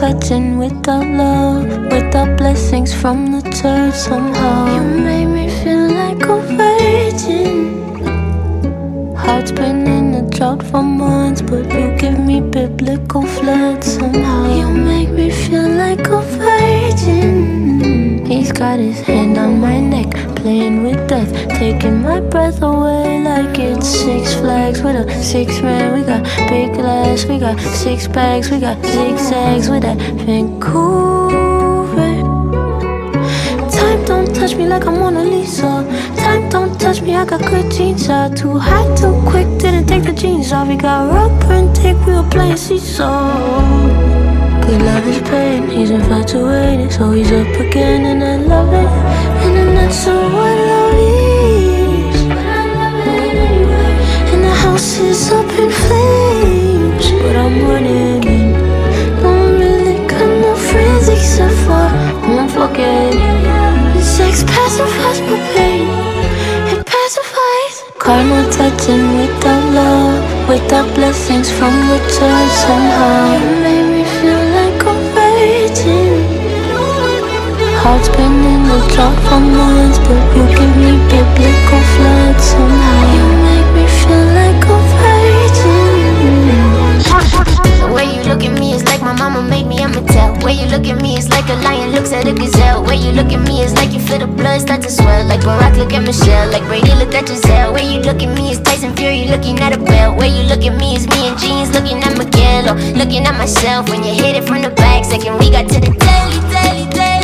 touching without love, without blessings from the church somehow. You made me feel like a virgin. Heart's been in a drought for months, but you give me biblical floods somehow. You make me feel like a virgin. He's got his hand on my neck, playing with death, taking my breath away like it's Six Flags with a 6-man. We got big glass, we got 6 bags, we got zigzags with that Vancouver. Time don't touch me like I'm Mona Lisa. Time don't touch me, I got good jeans. Shot too high, too quick, didn't take the jeans off. We got rubber and tape, we were playing seesaw. Good love is pain, he's infatuated, so he's up again, and I love it. And I'm not sure what love is, but I love it anyway. And the house is up in flames, but I'm running in. Don't really got no friends except for one forgetting. Sex pacifies my pain, it pacifies. Carnal touching without love, without blessings from the church somehow. You made me feel like a virgin. Heart's been in the drought for months, but you give me biblical floods somehow. You make me feel like a virgin. The way you look at me is like my mama made me, I'ma tell. The way you look at me is like a lion looks at a gazelle. The way you look at me is like you feel the blood start to swell. Like Barack look at Michelle, like Brady look at Giselle. The way you look at me is Tyson Fury looking at a bell. The way you look at me is me and jeans looking at Miguel, or looking at myself. When you hit it from the back, second we got to the daily.